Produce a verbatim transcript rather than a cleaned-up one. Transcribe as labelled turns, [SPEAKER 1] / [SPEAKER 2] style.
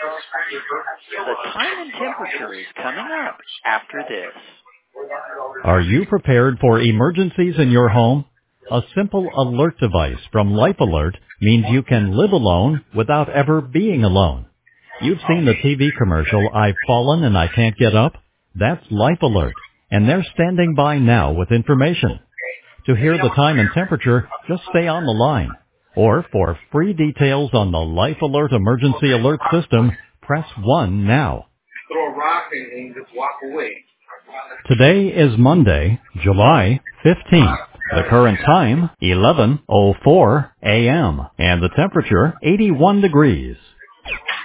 [SPEAKER 1] The time and temperature is coming up after this.
[SPEAKER 2] Are you prepared for emergencies in your home? A simple alert device from Life Alert means you can live alone without ever being alone. You've seen the T V commercial, I've fallen and I can't get up? That's Life Alert, and they're standing by now with information. To hear the time and temperature, just stay on the line. Or for free details on the Life Alert Emergency Alert System, press one now.
[SPEAKER 3] Throw a rock and, and just walk away.
[SPEAKER 2] Today is Monday, July fifteenth. The current time, eleven oh four a.m. and the temperature, eighty-one degrees.